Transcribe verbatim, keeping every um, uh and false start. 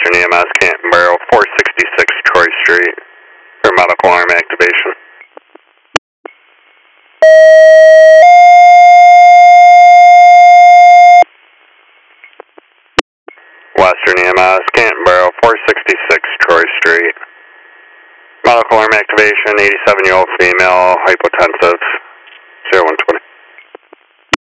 Western E M S, Canton Borough, four sixty-six Troy Street, for medical arm activation. Western E M S, Canton Borough, four sixty-six Troy Street. Medical arm activation, eighty-seven year old female, hypotensive, zero one twenty.